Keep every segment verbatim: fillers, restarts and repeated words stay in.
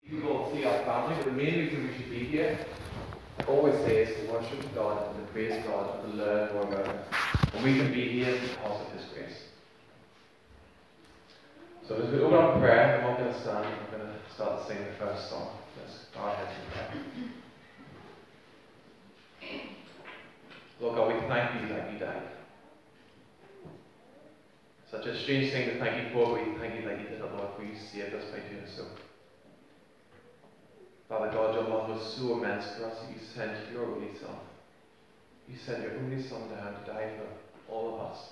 People see our family, but the main reason we should be here, I always say, is to worship God and to praise God and to learn more about Him. And we can be here because of His grace. So as we open up in prayer, I'm not going to stand, I'm going to start to sing the first song. Let's bow our heads in prayer. Lord God, we thank you that you died. Such a strange thing to thank you for, but we thank you that you did it, Lord, for you saved us by doing so. Father God, your love was so immense for us that you sent your only Son. You sent your only Son down to die for all of us.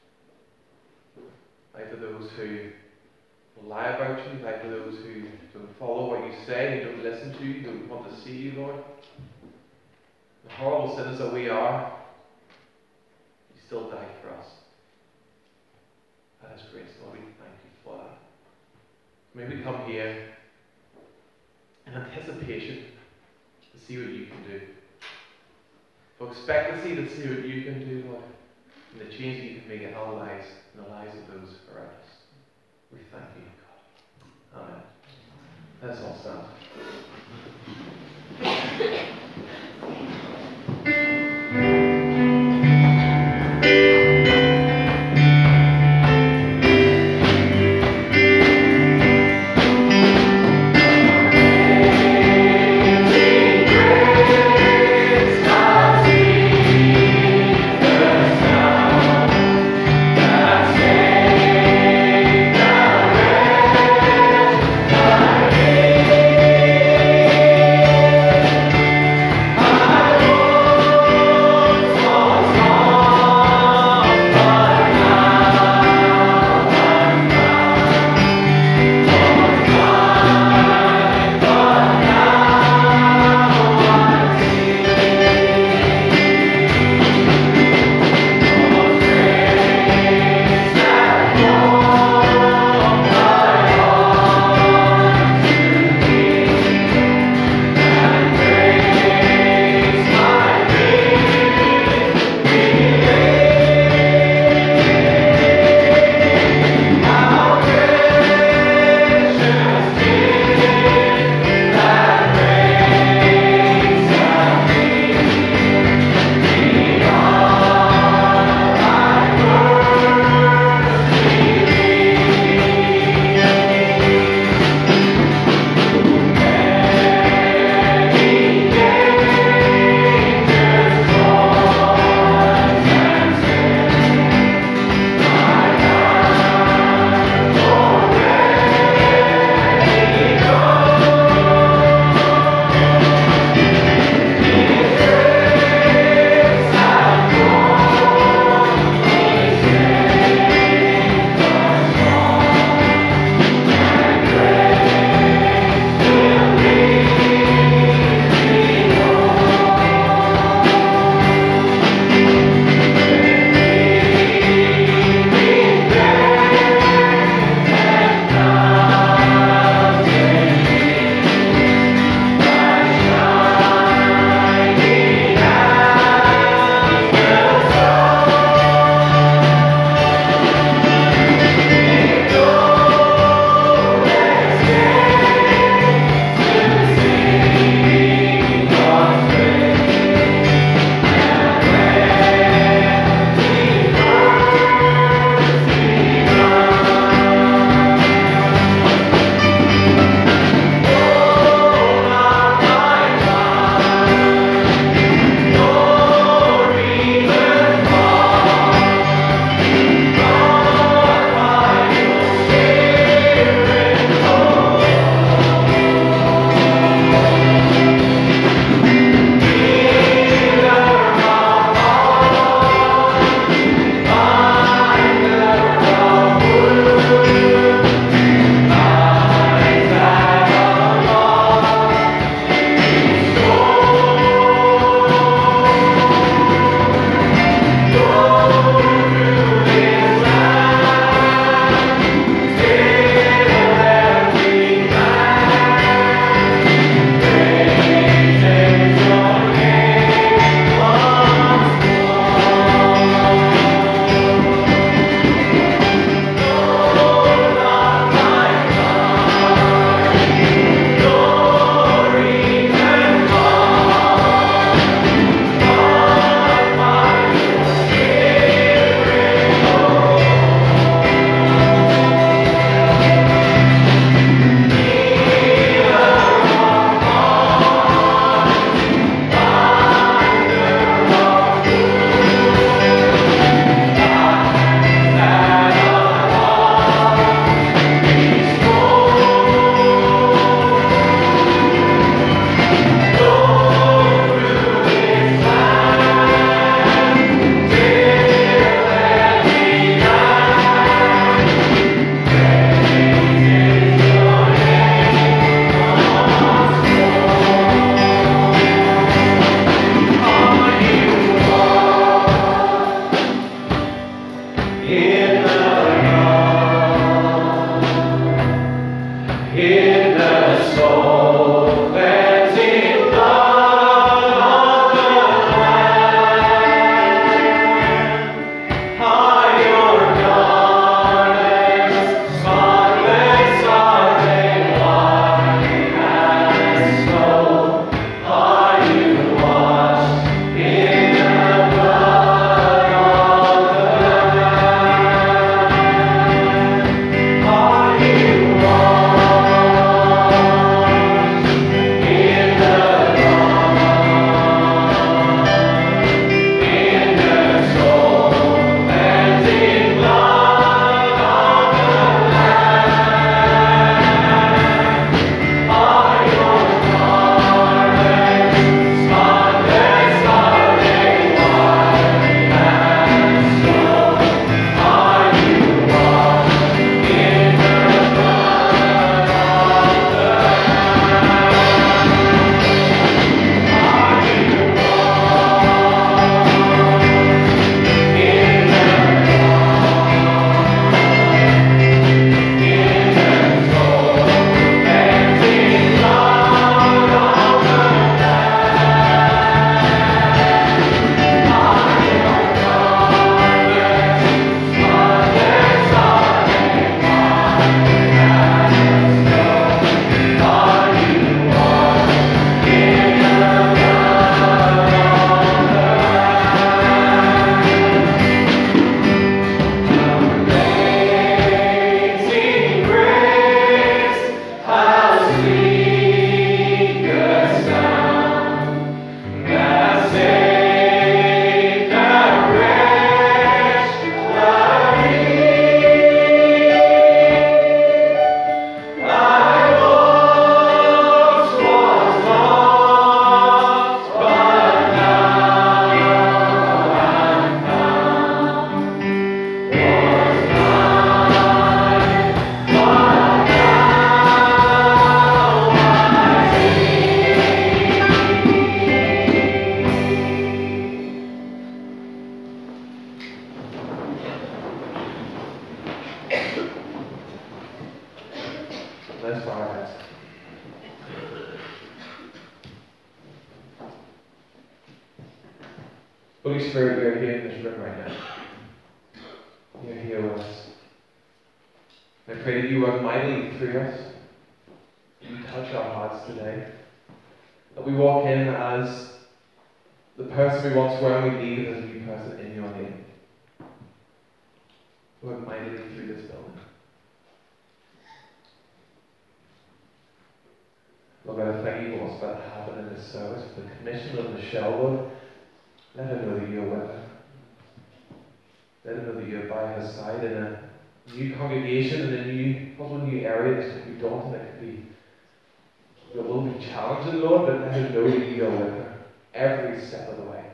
Die for those who lie about you, die for those who don't follow what you say, who don't listen to you, who don't want to see you, Lord. The horrible sinners that we are, you still died for us. That is grace, Lord. We thank you for that. May we come here in anticipation to see what you can do. For expectancy to see what you can do, Lord, and the change that you can make in our lives and the lives of those around us. We thank you, God. Amen. Let's all stand. Holy Spirit, you're here in this room right now. You're here with us. I pray that you work mightily through us. That you touch our hearts today. That we walk in as the person we once were, and we leave as a new person in your name. Work mightily through this building. Lord, I thank you for what's about to happen in this service, for the commission of Michelle, Lord. Let her know that you're with her. Let her know that you're by her side in a new congregation, in a new, possible new area that could be daunting, that could be, that will be challenging, Lord, but let her know that you are with her every step of the way.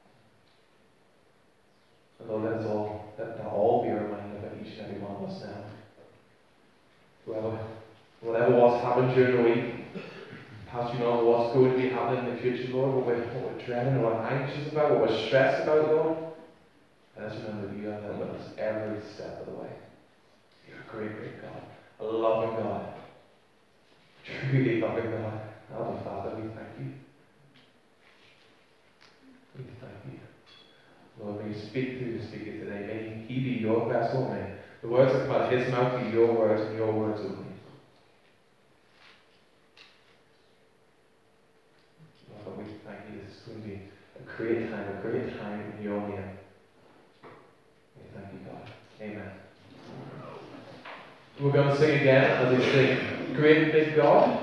And Lord, let us all, let that all be a reminder about each and every one of us now. Whoever, whatever was happened during the week, Pastor, you know what's going to be happening in the future, Lord, what we're, what we're dreading, what we're anxious about, what we're stressed about, Lord. And let's remember that you are there with us every step of the way. You're a great, great God, a loving God, truly loving God. Abba, Father, we thank you. We thank you. Lord, may you speak through the speaker today. May he be your vessel. May the words that come out of his mouth be your words and your words only. Lord, we thank you. This is going to be a great time, a great time in your name. We thank you, God. Amen. We're going to sing again as we sing Great Big God.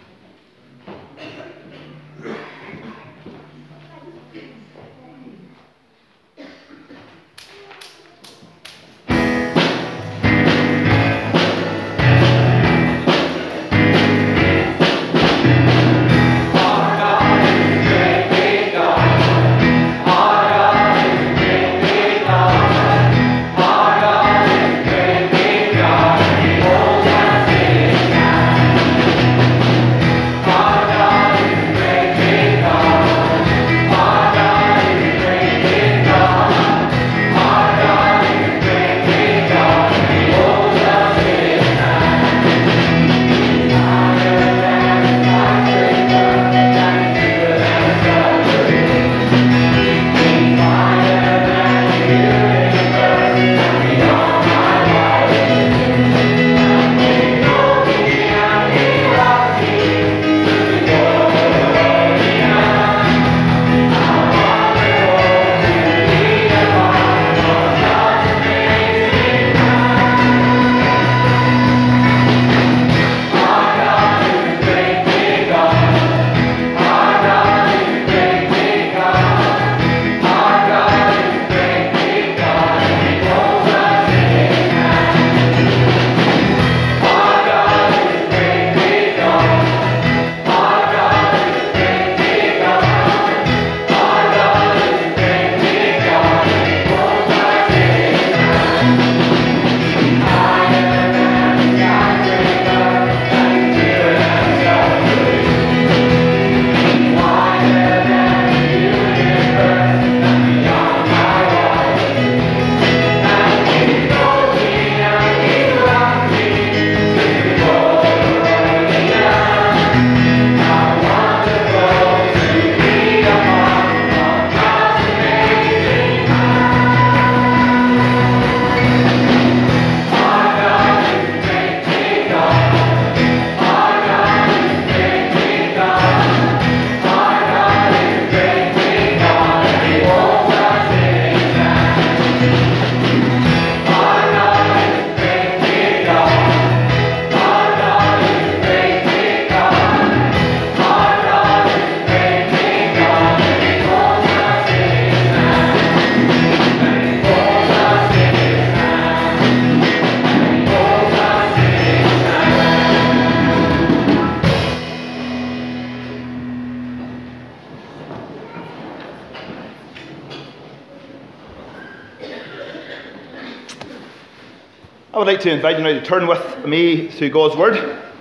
I would like to invite you now to turn with me to God's Word.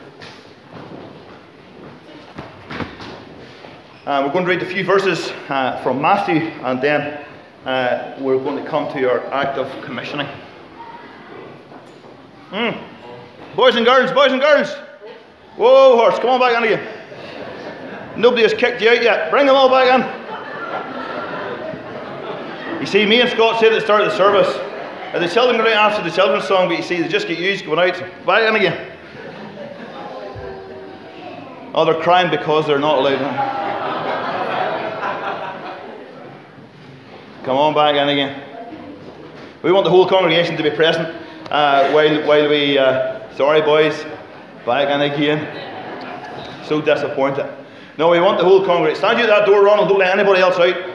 Uh, we're going to read a few verses uh, from Matthew, and then uh, we're going to come to our act of commissioning. Mm. Boys and girls, boys and girls. Whoa, horse, come on back in again. Nobody has kicked you out yet. Bring them all back in. You see, me and Scott said at the start of the service, uh, the children go out after the children's song, but you see, they just get used going out, back in again. Oh, they're crying because they're not allowed in. Come on, back in again. We want the whole congregation to be present uh, while, while we, uh, sorry boys, back in again. So disappointed. No, we want the whole congregation. Stand you at that door, Ronald, don't let anybody else out.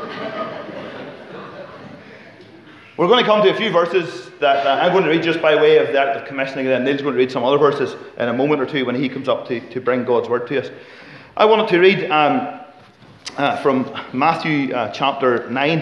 We're going to come to a few verses that uh, I'm going to read just by way of the act of commissioning, and then Neil's going to read some other verses in a moment or two when he comes up to, to bring God's word to us. I wanted to read um, uh, from Matthew uh, chapter nine,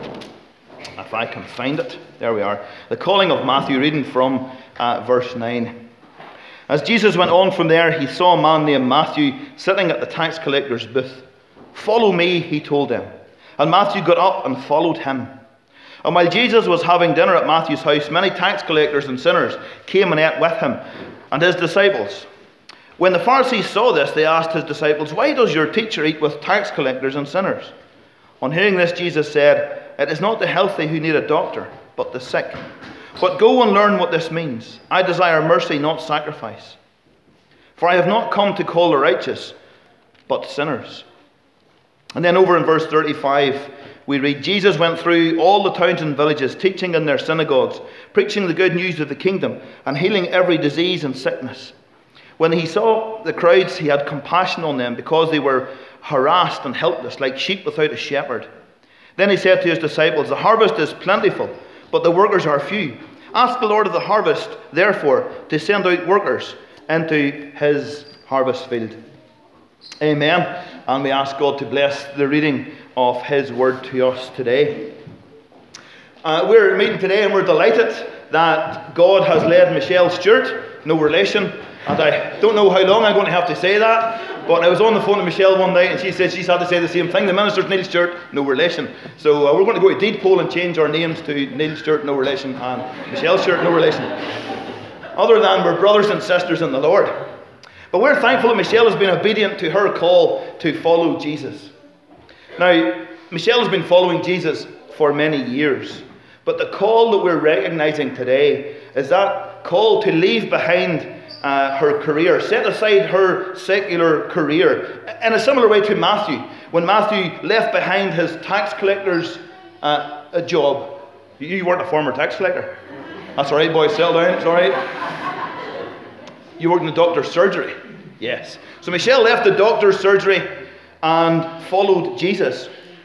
if I can find it. There we are. The calling of Matthew, reading from uh, verse nine. As Jesus went on from there, he saw a man named Matthew sitting at the tax collector's booth. "Follow me," he told him. And Matthew got up and followed him. And while Jesus was having dinner at Matthew's house, many tax collectors and sinners came and ate with him and his disciples. When the Pharisees saw this, they asked his disciples, "Why does your teacher eat with tax collectors and sinners?" On hearing this, Jesus said, "It is not the healthy who need a doctor, but the sick. But go and learn what this means. I desire mercy, not sacrifice. For I have not come to call the righteous, but sinners." And then over in verse thirty-five, we read, Jesus went through all the towns and villages, teaching in their synagogues, preaching the good news of the kingdom, and healing every disease and sickness. When he saw the crowds, he had compassion on them, because they were harassed and helpless, like sheep without a shepherd. Then he said to his disciples, "The harvest is plentiful, but the workers are few. Ask the Lord of the harvest, therefore, to send out workers into his harvest field." Amen. And we ask God to bless the reading of his word to us today. Uh, we're meeting today and we're delighted that God has led Michelle Stewart, no relation, and I don't know how long I'm going to have to say that, but I was on the phone to Michelle one night and she said she's had to say the same thing. The minister's Neil Stewart, no relation. So uh, we're going to go to deed poll and change our names to Neil Stewart, no relation, and Michelle Stewart, no relation. Other than we're brothers and sisters in the Lord. But we're thankful that Michelle has been obedient to her call to follow Jesus. Now, Michelle has been following Jesus for many years. But the call that we're recognizing today is that call to leave behind uh, her career, set aside her secular career, in a similar way to Matthew. When Matthew left behind his tax collector's uh, a job. You weren't a former tax collector. That's all right, boys, settle down, it's all right. You worked in the doctor's surgery. Yes. So Michelle left the doctor's surgery and followed Jesus.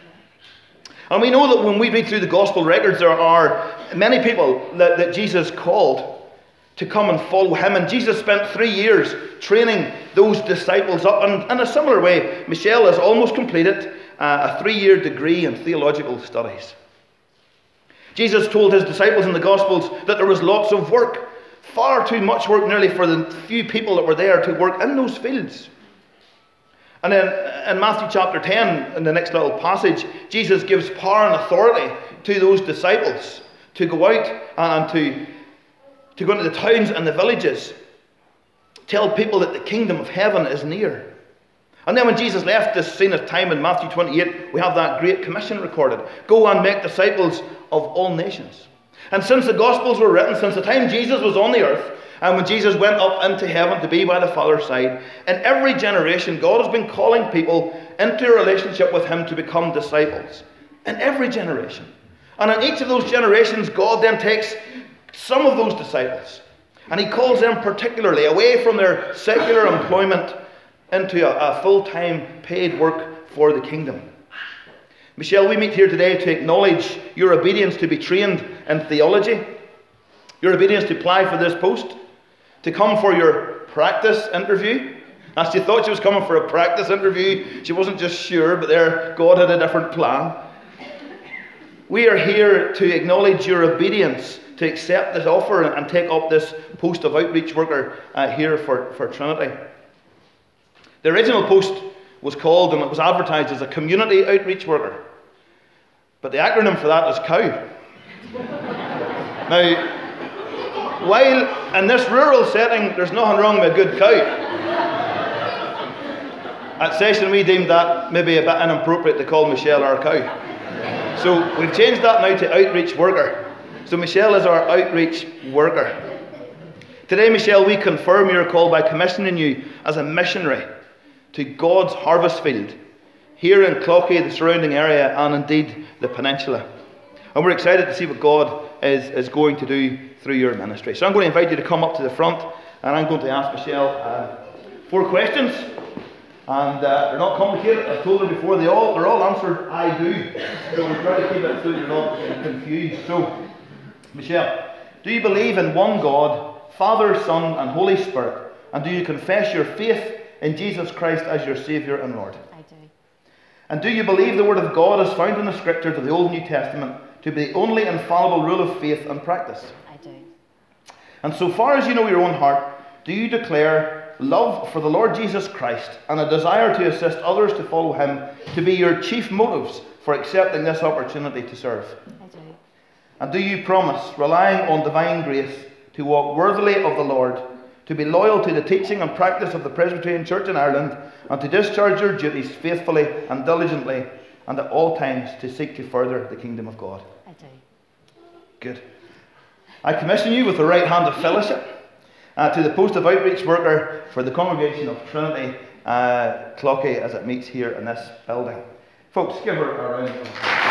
And we know that when we read through the gospel records, there are many people that, that Jesus called to come and follow him. And Jesus spent three years training those disciples up. And in a similar way, Michelle has almost completed uh, a three-year degree in theological studies. Jesus told his disciples in the Gospels that there was lots of work, far too much work nearly for the few people that were there to work in those fields. And then in Matthew chapter ten, in the next little passage, Jesus gives power and authority to those disciples to go out and to, to go into the towns and the villages, tell people that the kingdom of heaven is near. And then when Jesus left this scene of time in Matthew twenty-eight, we have that Great Commission recorded. Go and make disciples of all nations. And since the Gospels were written, since the time Jesus was on the earth, and when Jesus went up into heaven to be by the Father's side, in every generation, God has been calling people into a relationship with him to become disciples. In every generation. And in each of those generations, God then takes some of those disciples, and he calls them particularly away from their secular employment into a, a full-time paid work for the kingdom. Michelle, we meet here today to acknowledge your obedience to be trained in theology, your obedience to apply for this post, to come for your practice interview. As she thought she was coming for a practice interview, she wasn't just sure, but there, God had a different plan. We are here to acknowledge your obedience to accept this offer and take up this post of outreach worker uh, here for, for Trinity. The original post was called and it was advertised as a community outreach worker. But the acronym for that is COW. Now, while in this rural setting there's nothing wrong with a good cow, at Session we deemed that maybe a bit inappropriate to call Michelle our cow. So we've changed that now to outreach worker. So Michelle is our outreach worker. Today, Michelle, we confirm your call by commissioning you as a missionary to God's harvest field here in Clochee, the surrounding area, and indeed the peninsula. And we're excited to see what God is, is going to do through your ministry. So I'm going to invite you to come up to the front, and I'm going to ask Michelle uh, four questions. And uh, they're not complicated. I've told her before, they all, they're all answered, I do. So we're trying to keep it so you're not confused. So, Michelle, do you believe in one God, Father, Son, and Holy Spirit? And do you confess your faith in Jesus Christ as your Saviour and Lord? I do. And do you believe the Word of God as found in the Scriptures of the Old and New Testament to be the only infallible rule of faith and practice? I do. And so far as you know your own heart, do you declare love for the Lord Jesus Christ and a desire to assist others to follow Him to be your chief motives for accepting this opportunity to serve? I do. And do you promise, relying on divine grace, to walk worthily of the Lord, to be loyal to the teaching and practice of the Presbyterian Church in Ireland, and to discharge your duties faithfully and diligently, and at all times to seek to further the kingdom of God? I do. Good. I commission you with the right hand of fellowship uh, to the post of outreach worker for the congregation of Trinity uh, Clochee as it meets here in this building. Folks, give her a round of applause.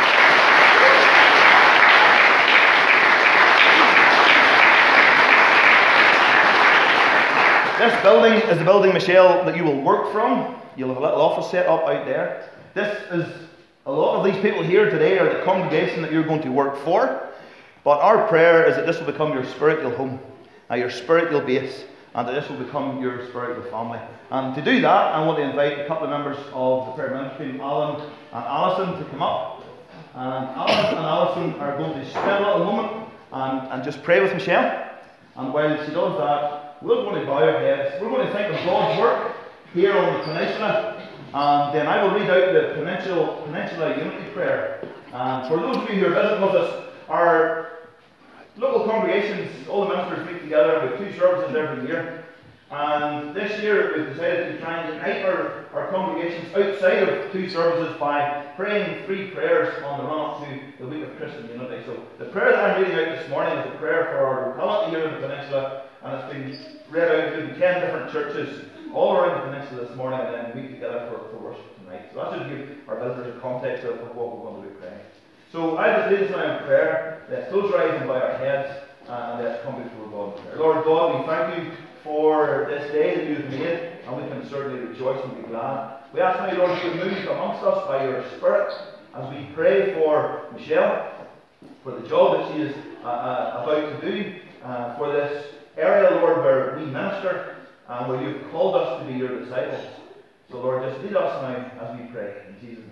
This building is the building, Michelle, that you will work from. You'll have a little office set up out there. This is, a lot of these people here today are the congregation that you're going to work for. But our prayer is that this will become your spiritual home, uh, your spiritual base, and that this will become your spiritual family. And to do that, I want to invite a couple of members of the prayer ministry team, Alan and Alison, to come up. And Alan and Alison are going to spend a little moment and, and just pray with Michelle. And while she does that, we're going to bow our heads. We're going to think of God's work here on the peninsula. And then I will read out the Peninsula, Peninsula Unity Prayer. And for those of you who are visiting with us, our local congregations, all the ministers meet together with two services every year. And this year we've decided to try and unite our, our congregations outside of two services by praying three prayers on the run up to the week of Christian Unity. So the prayer that I'm reading out this morning is a prayer for our locality here in the peninsula, and it's been read out to ten different churches all around the peninsula this morning, and then we meet together for, for worship tonight. So that should give our visitors a context of what we're going to be praying. So I just lead us now in prayer. Let's close our eyes and bow our heads, uh, and let's come before God in prayer. Lord God, we thank you for this day that you have made, and we can certainly rejoice and be glad. We ask now, Lord, to move amongst us by your Spirit as we pray for Michelle, for the job that she is uh, uh, about to do, uh, for this area, Lord, where we minister, and where you've called us to be your disciples. So, Lord, just lead us now as we pray. In Jesus' name.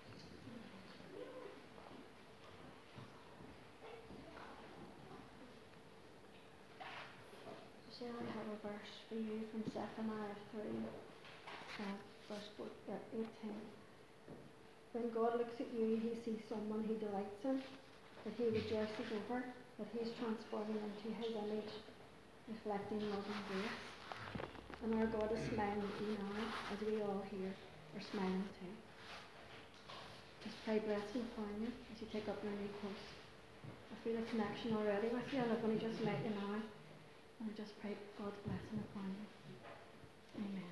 Michelle, I have a verse for you from Zephaniah three, uh, verse four, uh, eighteen. When God looks at you, he sees someone he delights in, that he rejoices over, that he is transforming into his image, reflecting love and grace. And our God is smiling at you now, as we all here are smiling too. Just pray blessing upon you as you take up your new post. I feel a connection already with you, and I'm going to just let you know. And I just pray God's blessing upon you. Amen.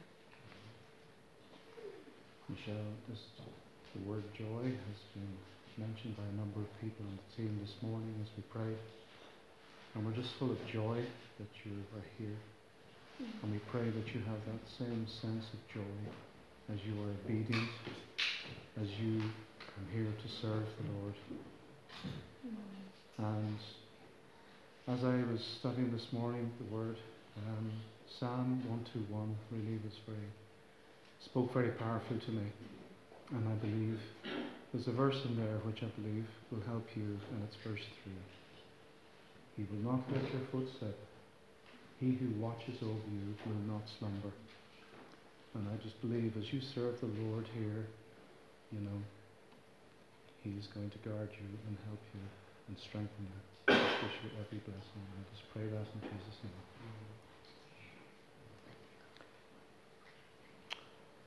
Michelle, just the word joy has been mentioned by a number of people on the team this morning as we prayed. And we're just full of joy that you are here. Mm-hmm. And we pray that you have that same sense of joy as you are obedient, as you come here to serve the Lord. Mm-hmm. And as I was studying this morning the word, um, Psalm one twenty-one really was very, spoke very powerfully to me. And I believe there's a verse in there which I believe will help you, and it's verse three. He will not let your foot slip. He who watches over you will not slumber. And I just believe as you serve the Lord here, you know, He's going to guard you and help you and strengthen you. I wish you every blessing. And I just pray that in Jesus' name.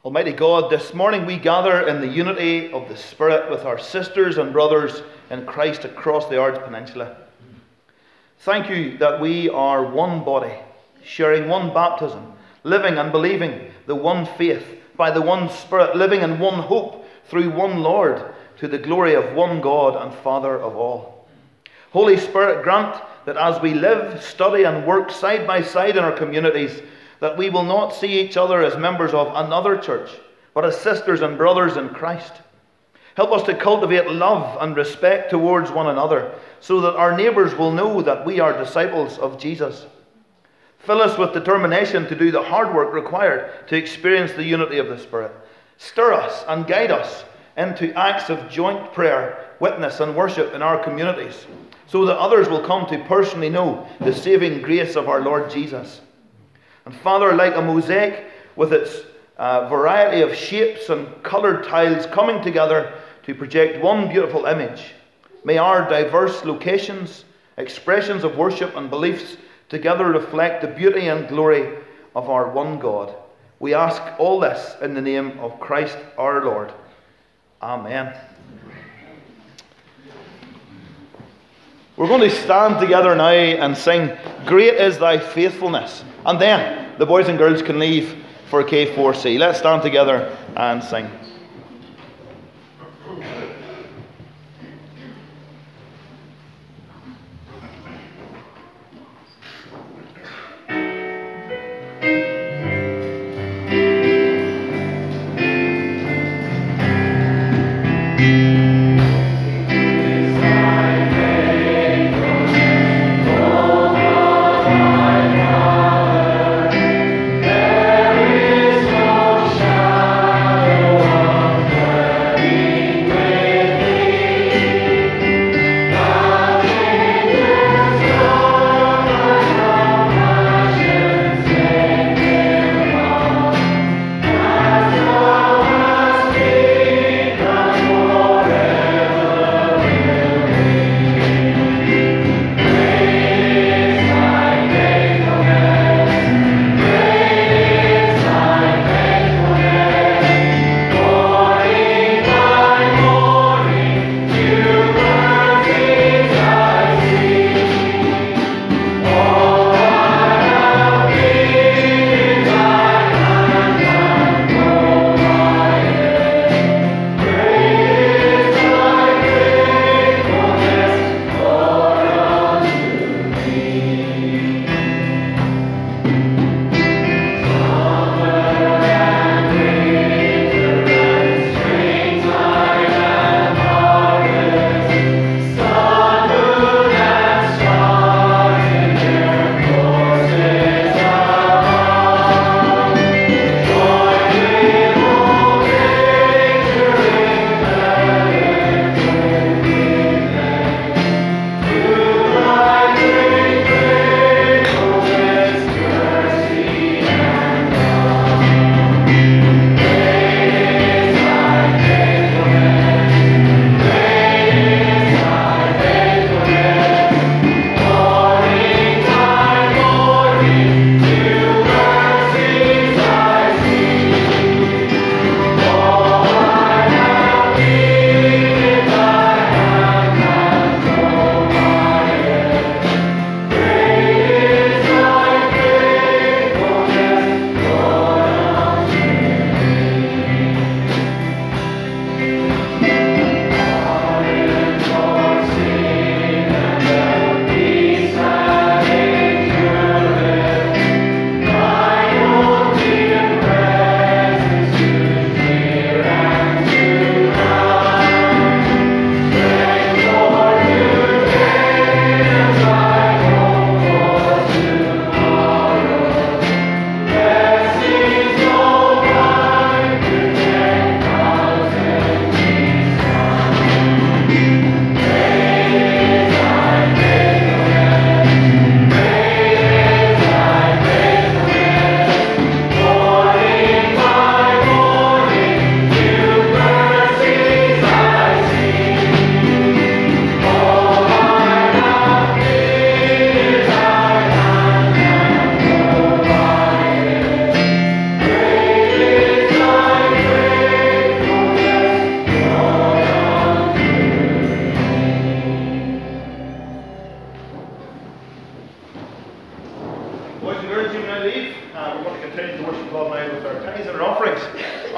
Almighty God, this morning we gather in the unity of the Spirit with our sisters and brothers in Christ across the Ards Peninsula. Thank you that we are one body, sharing one baptism, living and believing the one faith, by the one Spirit, living in one hope, through one Lord, to the glory of one God and Father of all. Holy Spirit, grant that as we live, study and work side by side in our communities, that we will not see each other as members of another church, but as sisters and brothers in Christ. Help us to cultivate love and respect towards one another, so that our neighbours will know that we are disciples of Jesus. Fill us with determination to do the hard work required to experience the unity of the Spirit. Stir us and guide us into acts of joint prayer, witness and worship in our communities, so that others will come to personally know the saving grace of our Lord Jesus. And Father, like a mosaic with its uh, variety of shapes and coloured tiles coming together to project one beautiful image, may our diverse locations, expressions of worship and beliefs together reflect the beauty and glory of our one God. We ask all this in the name of Christ our Lord. Amen. We're going to stand together now and sing, "Great is Thy Faithfulness." And then the boys and girls can leave for K four C. Let's stand together and sing. There is no shadow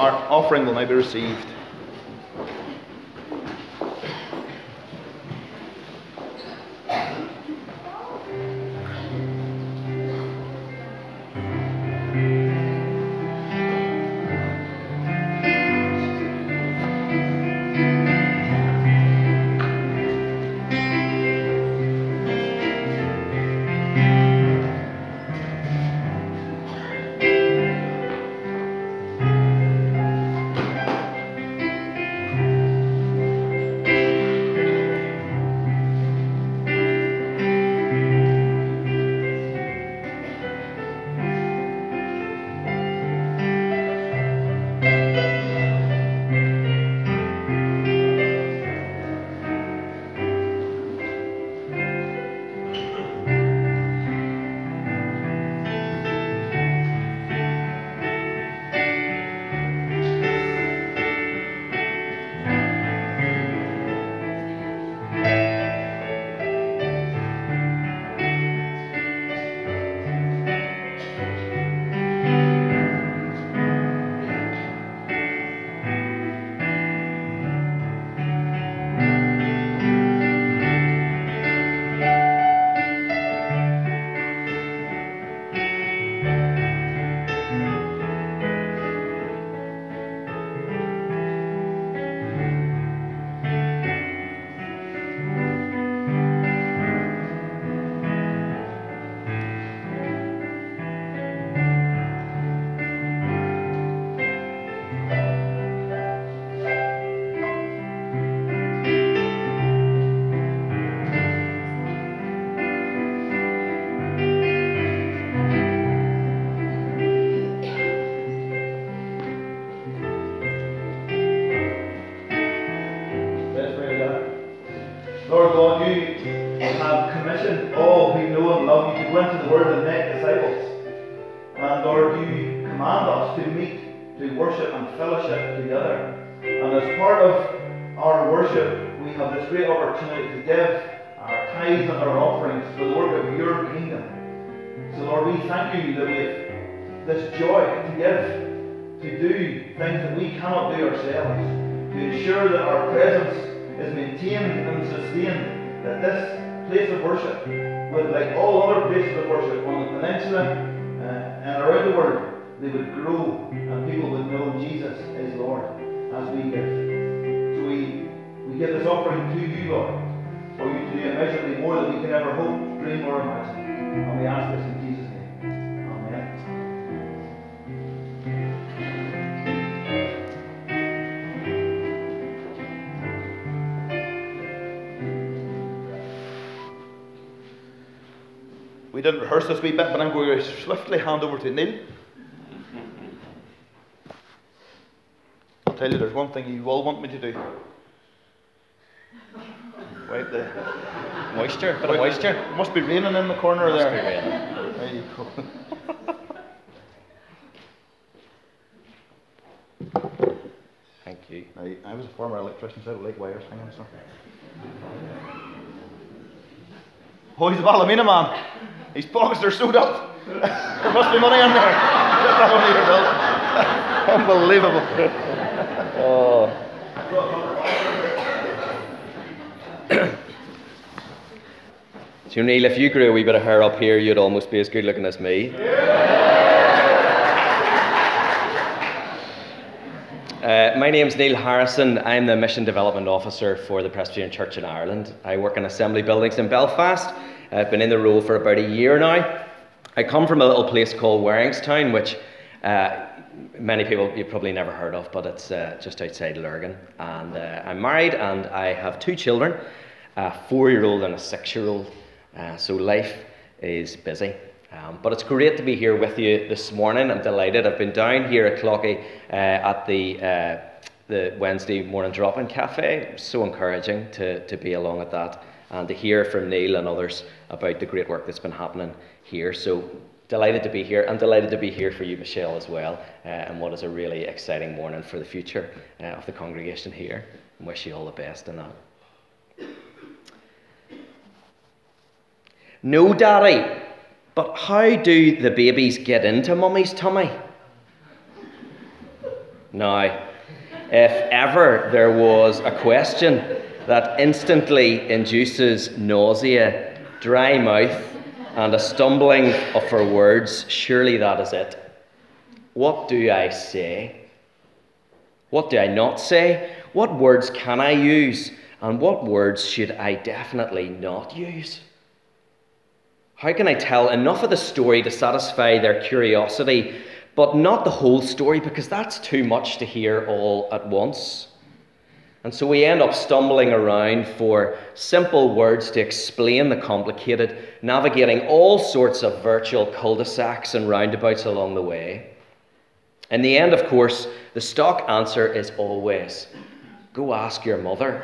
Our offering will now be received. Lord God, you have commissioned all who know and love you to go into the world and make disciples. And Lord, you command us to meet, to worship and fellowship together. And as part of our worship, we have this great opportunity to give our tithes and our offerings for the work of your kingdom. So Lord, we thank you that we have this joy to give, to do things that we cannot do ourselves, to ensure that our presence is maintained and sustained, that this place of worship would, like all other places of worship on the peninsula uh, and around the world, they would grow and people would know Jesus is Lord as we give. So we, we give this offering to you, Lord, for you to do immeasurably more than we can ever hope, dream or imagine. And we ask this in Jesus' name. Amen. We didn't rehearse this wee bit, but I'm going to swiftly hand over to Neil. I'll tell you, there's one thing you all want me to do. Wipe the Moisture, bit of wipe moisture. The, must be raining in the corner Must there. be raining. There you go. Thank you. Now, I was a former electrician, so I don't like wires hanging. So. Oh, he's a Ballymena man. His pockets are sewed up. There must be money in there. Get that on your bill. Unbelievable. Oh. So Neil, if you grew a wee bit of hair up here, you'd almost be as good looking as me. Uh, my name's Neil Harrison. I'm the Mission Development Officer for the Presbyterian Church in Ireland. I work in assembly buildings in Belfast. I've been in the role for about a year now. I come from a little place called Waringstown, which uh, many people you've probably never heard of, but it's uh, just outside Lurgan. And uh, I'm married and I have two children, a four-year-old and a six-year-old. Uh, so life is busy. Um, but it's great to be here with you this morning. I'm delighted. I've been down here at Clocky uh, at the uh, the Wednesday morning drop-in cafe. So encouraging to, to be along at that and to hear from Neil and others about the great work that's been happening here. So delighted to be here, and delighted to be here for you, Michelle, as well, uh, and what is a really exciting morning for the future uh, of the congregation here. And wish you all the best in that. No, Daddy, but how do the babies get into Mummy's tummy? Now, if ever there was a question that instantly induces nausea, dry mouth, and a stumbling for words, surely that is it. What do I say? What do I not say? What words can I use? And what words should I definitely not use? How can I tell enough of the story to satisfy their curiosity, but not the whole story, because that's too much to hear all at once? And so we end up stumbling around for simple words to explain the complicated, navigating all sorts of virtual cul-de-sacs and roundabouts along the way. In the end, of course, the stock answer is always, go ask your mother.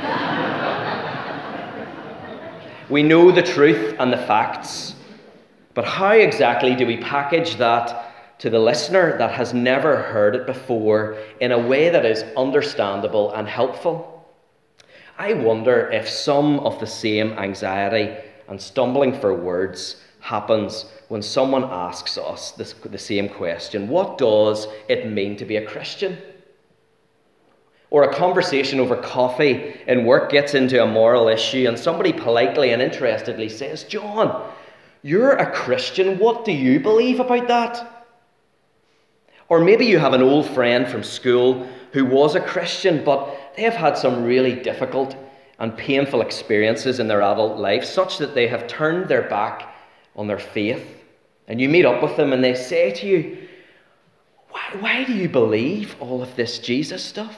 We know the truth and the facts, but how exactly do we package that to the listener that has never heard it before in a way that is understandable and helpful? I wonder if some of the same anxiety and stumbling for words happens when someone asks us this, the same question: what does it mean to be a Christian? Or a conversation over coffee in work gets into a moral issue and somebody politely and interestedly says, John, you're a Christian, what do you believe about that? Or maybe you have an old friend from school who was a Christian, but they have had some really difficult and painful experiences in their adult life, such that they have turned their back on their faith. And you meet up with them and they say to you, why, why do you believe all of this Jesus stuff?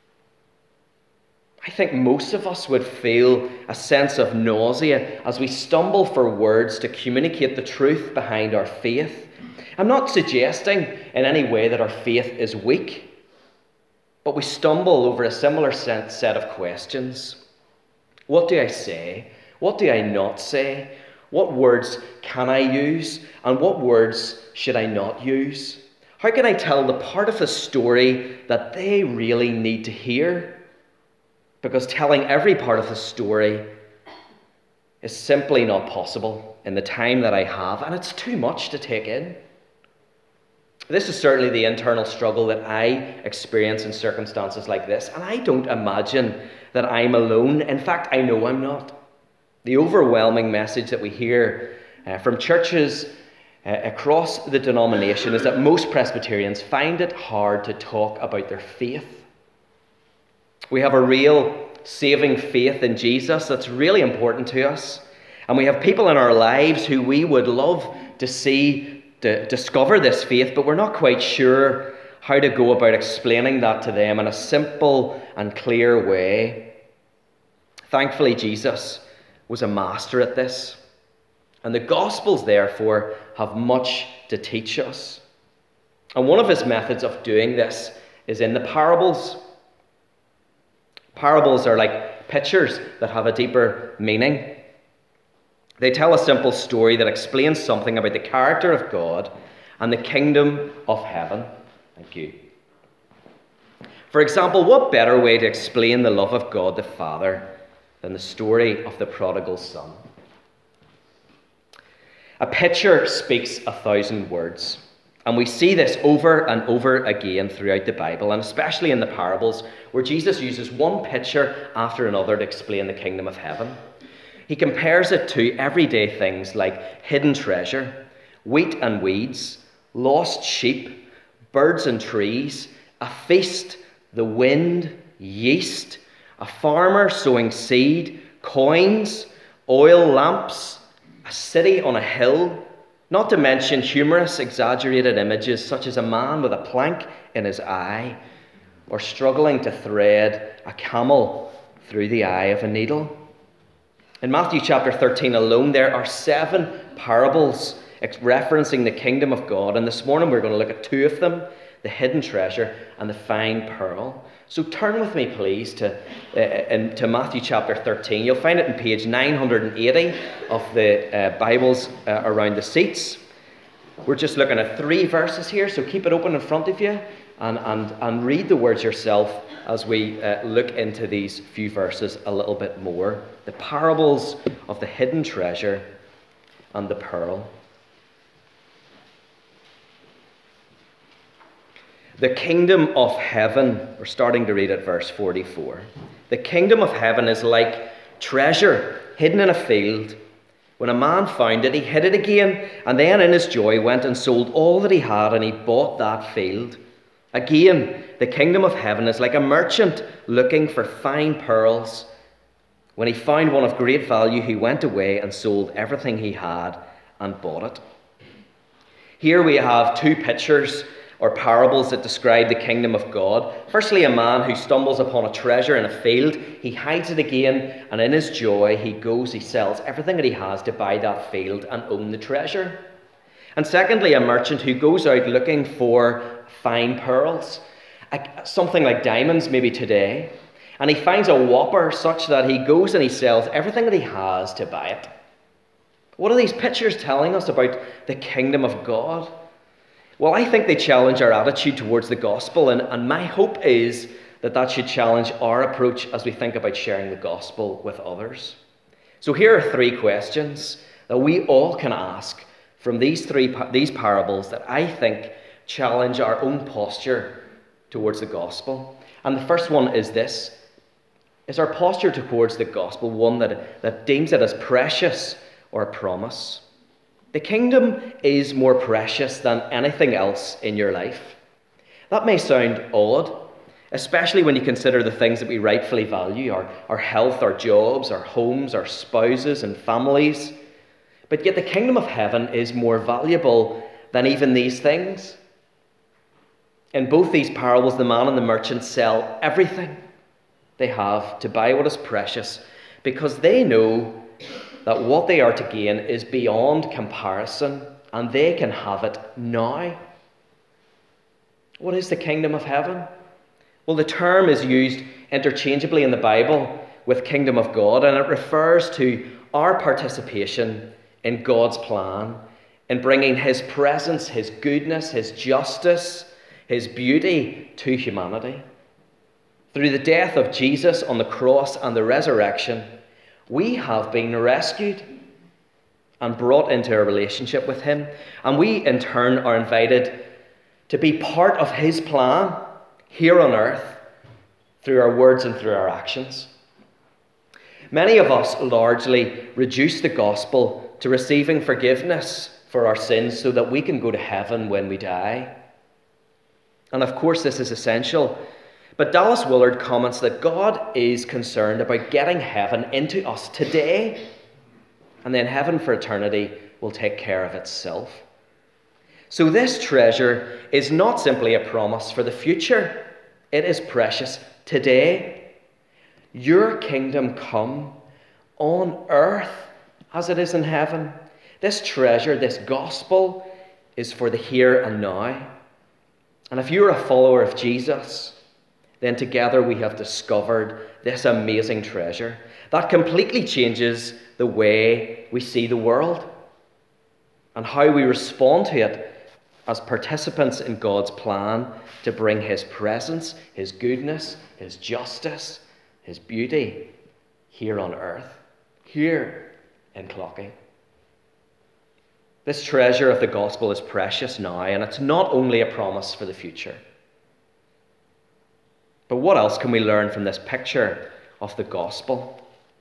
I think most of us would feel a sense of nausea as we stumble for words to communicate the truth behind our faith. I'm not suggesting in any way that our faith is weak, but we stumble over a similar set of questions. What do I say? What do I not say? What words can I use? And what words should I not use? How can I tell the part of the story that they really need to hear? Because telling every part of the story is simply not possible in the time that I have, and it's too much to take in. This is certainly the internal struggle that I experience in circumstances like this, and I don't imagine that I'm alone. In fact, I know I'm not. The overwhelming message that we hear uh, from churches uh, across the denomination is that most Presbyterians find it hard to talk about their faith. We have a real saving faith in Jesus that's really important to us. And we have people in our lives who we would love to see to discover this faith, but we're not quite sure how to go about explaining that to them in a simple and clear way. Thankfully, Jesus was a master at this. And the Gospels, therefore, have much to teach us. And one of his methods of doing this is in the parables. Parables are like pictures that have a deeper meaning. They tell a simple story that explains something about the character of God and the kingdom of heaven. Thank you. For example, what better way to explain the love of God the Father than the story of the prodigal son? A picture speaks a thousand words. And we see this over and over again throughout the Bible, and especially in the parables, where Jesus uses one picture after another to explain the kingdom of heaven. He compares it to everyday things like hidden treasure, wheat and weeds, lost sheep, birds and trees, a feast, the wind, yeast, a farmer sowing seed, coins, oil lamps, a city on a hill, not to mention humorous, exaggerated images such as a man with a plank in his eye, or struggling to thread a camel through the eye of a needle. In Matthew chapter thirteen alone, there are seven parables referencing the kingdom of God, and this morning we're going to look at two of them, the hidden treasure and the fine pearl. So turn with me, please, to, uh, in, to Matthew chapter thirteen. You'll find it on page nine hundred eighty of the uh, Bibles uh, around the seats. We're just looking at three verses here, so keep it open in front of you and, and, and read the words yourself as we uh, look into these few verses a little bit more. The parables of the hidden treasure and the pearl. The kingdom of heaven, we're starting to read at verse forty-four. The kingdom of heaven is like treasure hidden in a field. When a man found it, he hid it again, and then in his joy went and sold all that he had, and he bought that field. Again, the kingdom of heaven is like a merchant looking for fine pearls. When he found one of great value, he went away and sold everything he had and bought it. Here we have two pictures or parables that describe the kingdom of God. Firstly, a man who stumbles upon a treasure in a field. He hides it again, and in his joy, he goes, he sells everything that he has to buy that field and own the treasure. And secondly, a merchant who goes out looking for fine pearls, something like diamonds maybe today, and he finds a whopper such that he goes and he sells everything that he has to buy it. What are these pictures telling us about the kingdom of God? Well, I think they challenge our attitude towards the gospel, and, and my hope is that that should challenge our approach as we think about sharing the gospel with others. So here are three questions that we all can ask from these three these parables that I think challenge our own posture towards the gospel. And the first one is this: is our posture towards the gospel one that, that deems it as precious or a promise? The kingdom is more precious than anything else in your life. That may sound odd, especially when you consider the things that we rightfully value, our, our health, our jobs, our homes, our spouses and families. But yet the kingdom of heaven is more valuable than even these things. In both these parables, the man and the merchant sell everything they have to buy what is precious, because they know that what they are to gain is beyond comparison, and they can have it now. What is the kingdom of heaven? Well, the term is used interchangeably in the Bible with kingdom of God, and it refers to our participation in God's plan in bringing his presence, his goodness, his justice, his beauty to humanity. Through the death of Jesus on the cross and the resurrection, we have been rescued and brought into a relationship with him, and we in turn are invited to be part of his plan here on earth through our words and through our actions. Many of us largely reduce the gospel to receiving forgiveness for our sins so that we can go to heaven when we die. And of course this is essential. But Dallas Willard comments that God is concerned about getting heaven into us today, and then heaven for eternity will take care of itself. So this treasure is not simply a promise for the future. It is precious today. Your kingdom come on earth as it is in heaven. This treasure, this gospel, is for the here and now. And if you're a follower of Jesus, then together we have discovered this amazing treasure that completely changes the way we see the world and how we respond to it as participants in God's plan to bring his presence, his goodness, his justice, his beauty here on earth, here in Clockie. This treasure of the gospel is precious now, and it's not only a promise for the future. But what else can we learn from this picture of the gospel?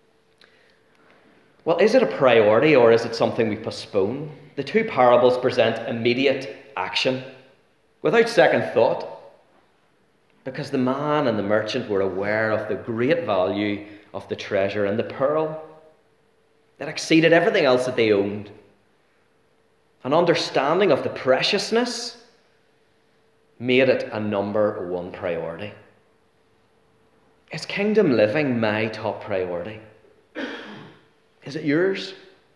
Well, is it a priority or is it something we postpone? The two parables present immediate action without second thought, because the man and the merchant were aware of the great value of the treasure and the pearl that exceeded everything else that they owned. An understanding of the preciousness made it a number one priority. Is kingdom living my top priority? Is it yours?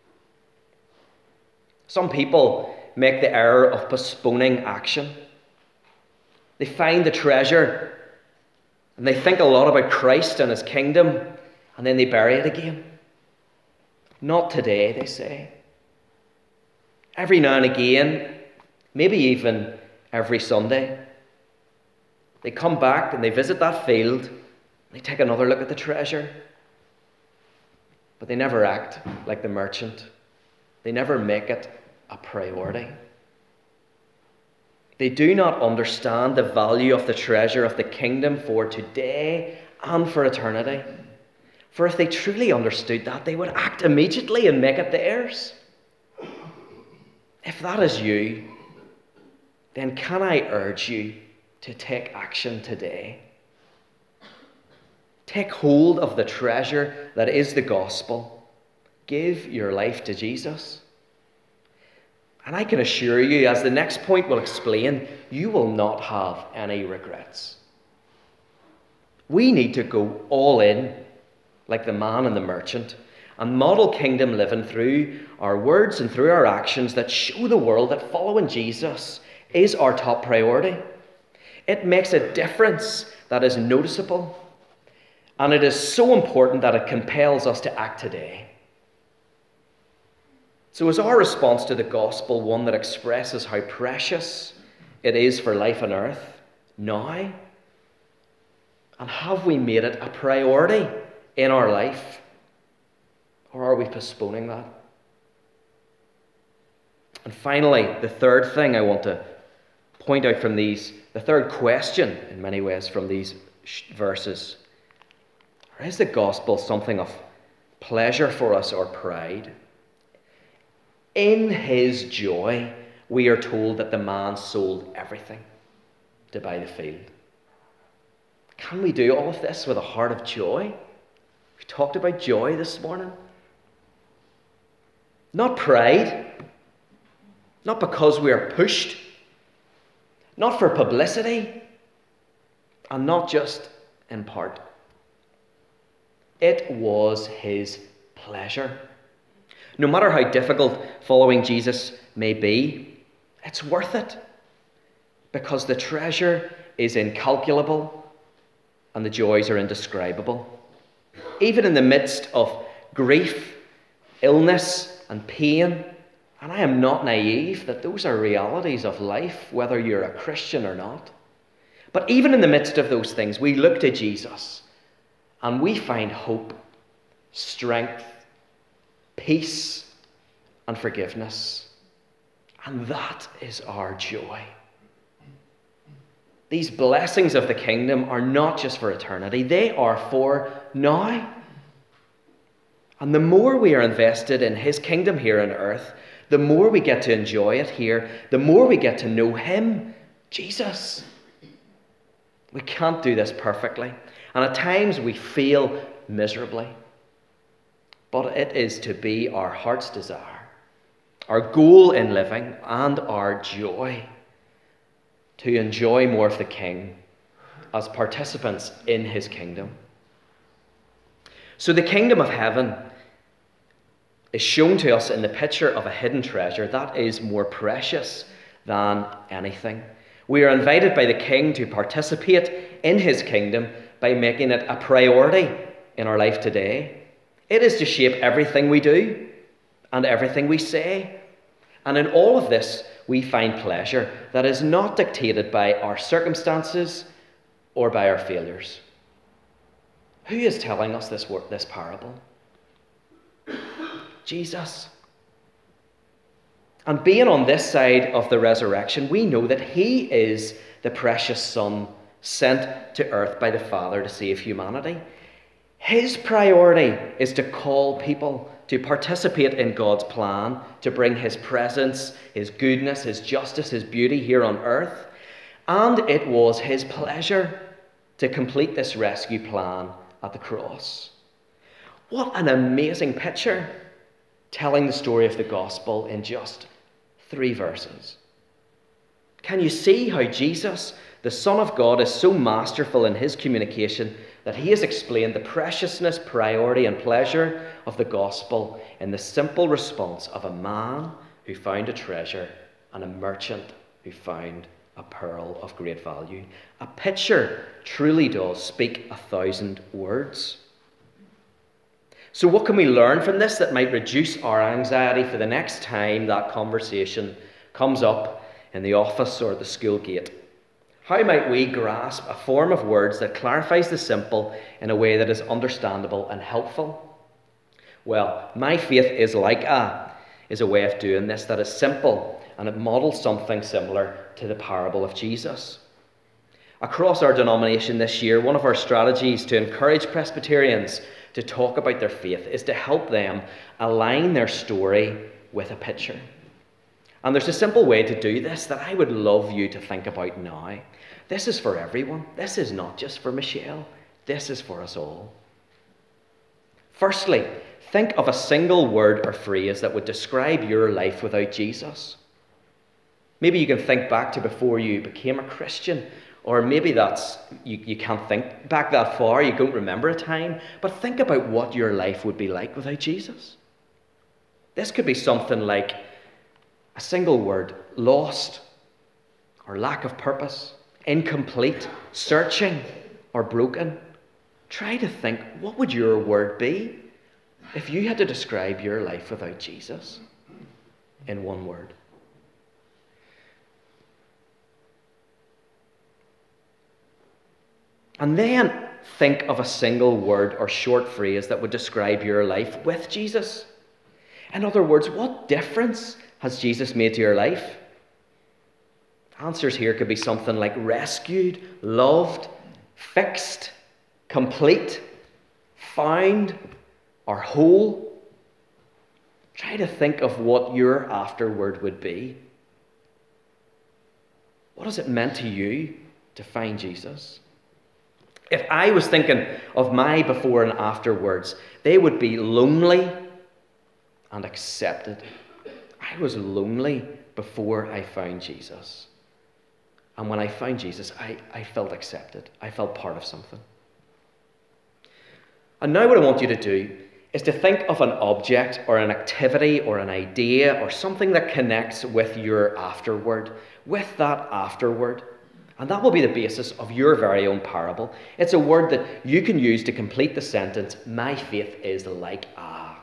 Some people make the error of postponing action. They find the treasure and they think a lot about Christ and his kingdom, and then they bury it again. Not today, they say. Every now and again, maybe even every Sunday, they come back and they visit that field. They take another look at the treasure, but they never act like the merchant. They never make it a priority. They do not understand the value of the treasure of the kingdom for today and for eternity. For if they truly understood that, they would act immediately and make it theirs. If that is you, then can I urge you to take action today? Take hold of the treasure that is the gospel. Give your life to Jesus. And I can assure you, as the next point will explain, you will not have any regrets. We need to go all in, like the man and the merchant, and model kingdom living through our words and through our actions that show the world that following Jesus is our top priority. It makes a difference that is noticeable, and it is so important that it compels us to act today. So is our response to the gospel one that expresses how precious it is for life on earth now? And have we made it a priority in our life? Or are we postponing that? And finally, the third thing I want to point out from these, the third question in many ways from these verses, is the gospel something of pleasure for us or pride? In his joy, we are told that the man sold everything to buy the field. Can we do all of this with a heart of joy? We talked about joy this morning. Not pride. Not because we are pushed. Not for publicity. And not just in part. It was his pleasure. No matter how difficult following Jesus may be, it's worth it. Because the treasure is incalculable and the joys are indescribable. Even in the midst of grief, illness, and pain, and I am not naive that those are realities of life, whether you're a Christian or not. But even in the midst of those things, we look to Jesus and we find hope, strength, peace, and forgiveness. And that is our joy. These blessings of the kingdom are not just for eternity, they are for now. And the more we are invested in his kingdom here on earth, the more we get to enjoy it here, the more we get to know him, Jesus. We can't do this perfectly, and at times we fail miserably. But it is to be our heart's desire, our goal in living, and our joy to enjoy more of the King as participants in his kingdom. So the kingdom of heaven is shown to us in the picture of a hidden treasure that is more precious than anything. We are invited by the King to participate in his kingdom by making it a priority in our life today. It is to shape everything we do and everything we say. And in all of this, we find pleasure that is not dictated by our circumstances or by our failures. Who is telling us this, this parable? Jesus. And being on this side of the resurrection, we know that he is the precious Son sent to earth by the Father to save humanity. His priority is to call people to participate in God's plan, to bring his presence, his goodness, his justice, his beauty here on earth. And it was his pleasure to complete this rescue plan at the cross. What an amazing picture, telling the story of the gospel in just three verses. Can you see how Jesus, the Son of God, is so masterful in his communication that he has explained the preciousness, priority, and pleasure of the gospel in the simple response of a man who found a treasure and a merchant who found a pearl of great value? A picture truly does speak a thousand words. So what can we learn from this that might reduce our anxiety for the next time that conversation comes up in the office or the school gate? How might we grasp a form of words that clarifies the simple in a way that is understandable and helpful? Well, my faith is like a, is a way of doing this that is simple, and it models something similar to the parable of Jesus. Across our denomination this year, one of our strategies to encourage Presbyterians to talk about their faith is to help them align their story with a picture. And there's a simple way to do this that I would love you to think about now. This is for everyone. This is not just for Michelle. This is for us all. Firstly, think of a single word or phrase that would describe your life without Jesus. Maybe you can think back to before you became a Christian, or maybe that's you, you can't think back that far, you don't remember a time, but think about what your life would be like without Jesus. This could be something like a single word: lost, or lack of purpose, incomplete, searching, or broken. Try to think, what would your word be if you had to describe your life without Jesus in one word? And then think of a single word or short phrase that would describe your life with Jesus. In other words, what difference has Jesus made to your life? Answers here could be something like rescued, loved, fixed, complete, found, or whole. Try to think of what your afterword would be. What has it meant to you to find Jesus? If I was thinking of my before and after words, they would be lonely and accepted. I was lonely before I found Jesus. And when I found Jesus, I, I felt accepted. I felt part of something. And now what I want you to do is to think of an object or an activity or an idea or something that connects with your afterword, with that afterword. And that will be the basis of your very own parable. It's a word that you can use to complete the sentence, my faith is like a.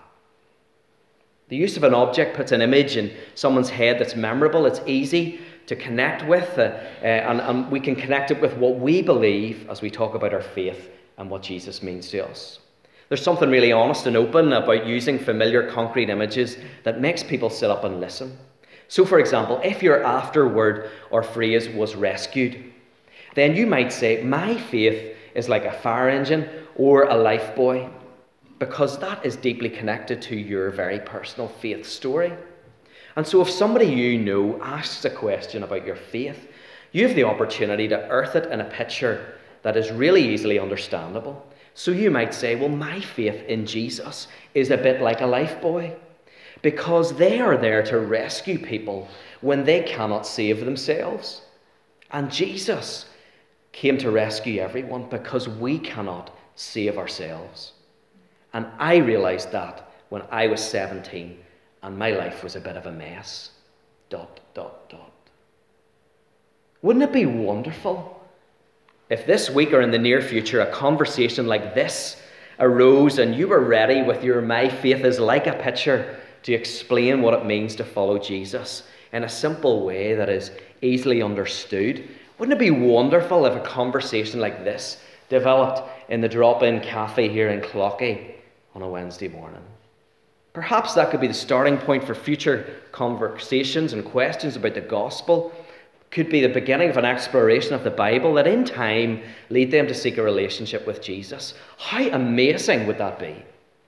The use of an object puts an image in someone's head that's memorable, it's easy to connect with, uh, uh, and, and we can connect it with what we believe as we talk about our faith and what Jesus means to us. There's something really honest and open about using familiar concrete images that makes people sit up and listen. So, for example, if your afterword or phrase was rescued, then you might say, my faith is like a fire engine or a life buoy, because that is deeply connected to your very personal faith story. And so if somebody you know asks a question about your faith, you have the opportunity to earth it in a picture that is really easily understandable. So you might say, well, my faith in Jesus is a bit like a life buoy, because they are there to rescue people when they cannot save themselves. And Jesus came to rescue everyone because we cannot save ourselves. And I realized that when I was seventeen and my life was a bit of a mess. Dot, dot, dot. Wouldn't it be wonderful if this week or in the near future a conversation like this arose and you were ready with your my faith is like a picture to explain what it means to follow Jesus in a simple way that is easily understood? Wouldn't it be wonderful if a conversation like this developed in the drop-in cafe here in Clocky on a Wednesday morning? Perhaps that could be the starting point for future conversations and questions about the gospel. Could be the beginning of an exploration of the Bible that in time lead them to seek a relationship with Jesus. How amazing would that be?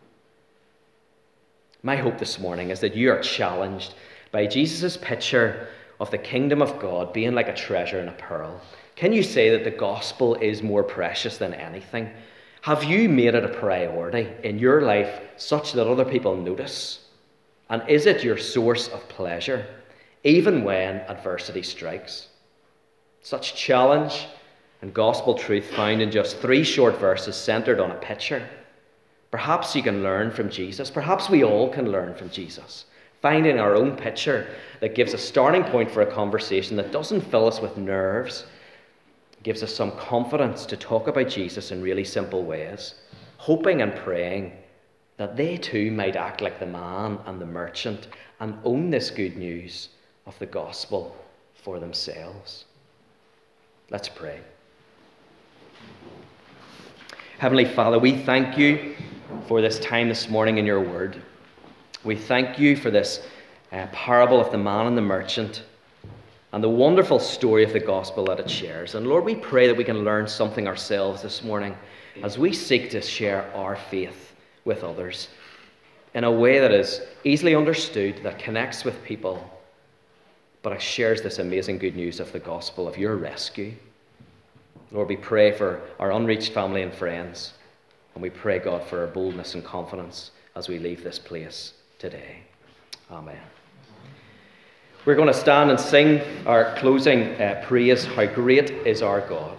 My hope this morning is that you are challenged by Jesus' picture of the kingdom of God being like a treasure and a pearl. Can you say that the gospel is more precious than anything? Have you made it a priority in your life such that other people notice? And is it your source of pleasure, even when adversity strikes? Such challenge and gospel truth found in just three short verses centered on a picture. Perhaps you can learn from Jesus. Perhaps we all can learn from Jesus. Finding our own picture that gives a starting point for a conversation that doesn't fill us with nerves, gives us some confidence to talk about Jesus in really simple ways, hoping and praying that they too might act like the man and the merchant and own this good news of the gospel for themselves. Let's pray. Heavenly Father, we thank you for this time this morning in your word. We thank you for this uh, parable of the man and the merchant. and the wonderful story of the gospel that it shares. And Lord, we pray that we can learn something ourselves this morning as we seek to share our faith with others in a way that is easily understood, that connects with people, but shares this amazing good news of the gospel, of your rescue. Lord, we pray for our unreached family and friends, and we pray, God, for our boldness and confidence as we leave this place today. Amen. We're going to stand and sing our closing uh, praise, How Great Is Our God.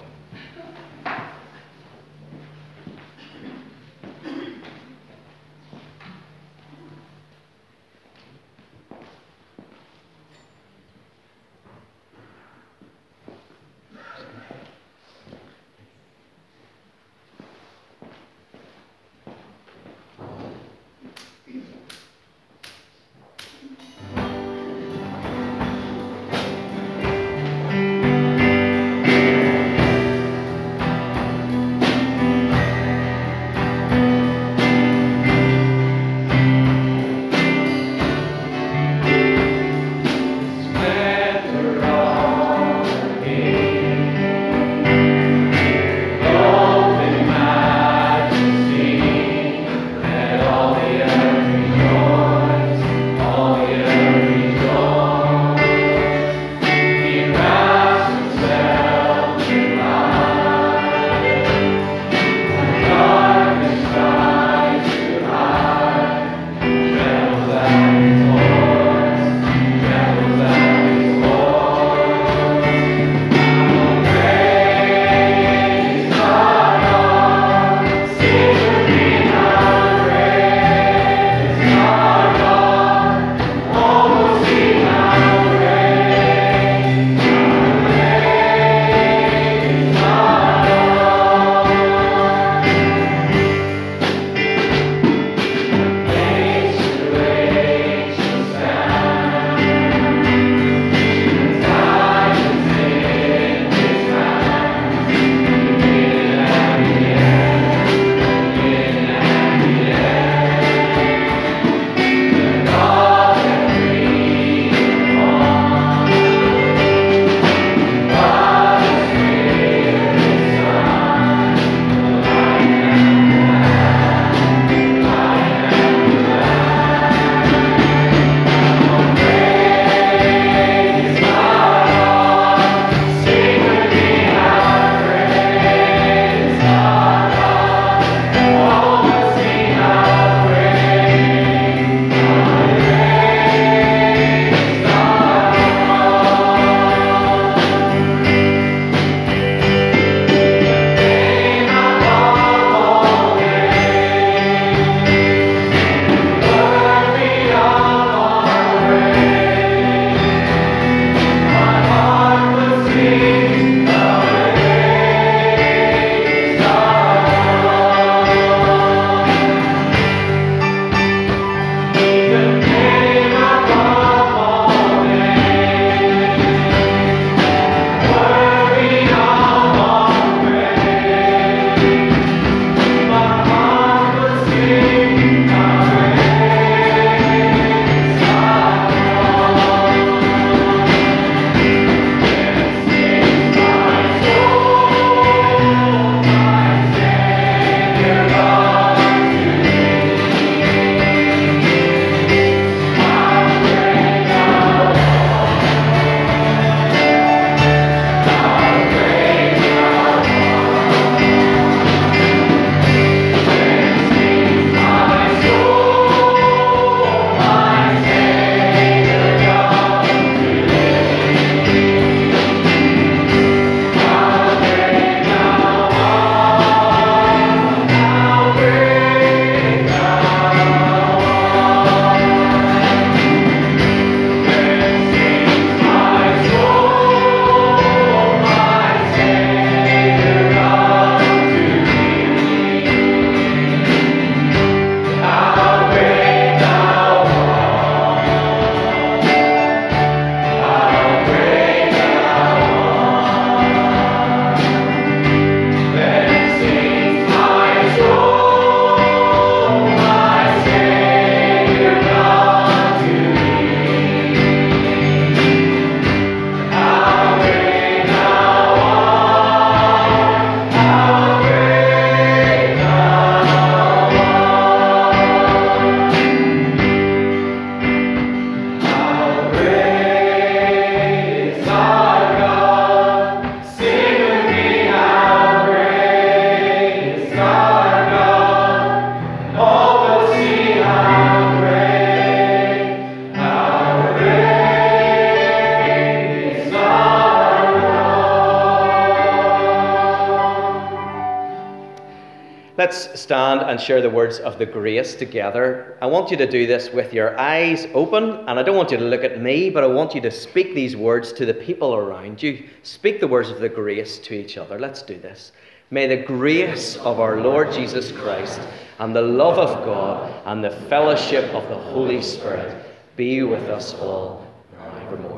Let's stand and share the words of the grace together. I want you to do this with your eyes open, and I don't want you to look at me, but I want you to speak these words to the people around you. Speak the words of the grace to each other. Let's do this. May the grace of our Lord Jesus Christ and the love of God and the fellowship of the Holy Spirit be with us all forevermore.